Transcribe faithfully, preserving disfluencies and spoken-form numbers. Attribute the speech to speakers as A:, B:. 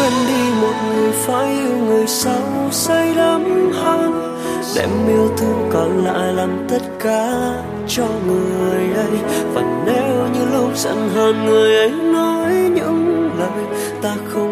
A: quên đi một người phải yêu người sau say đắm hơn, đem yêu thương còn lại làm tất cả cho người ấy. Và nếu như lúc giận hờn người ấy nói những lời ta không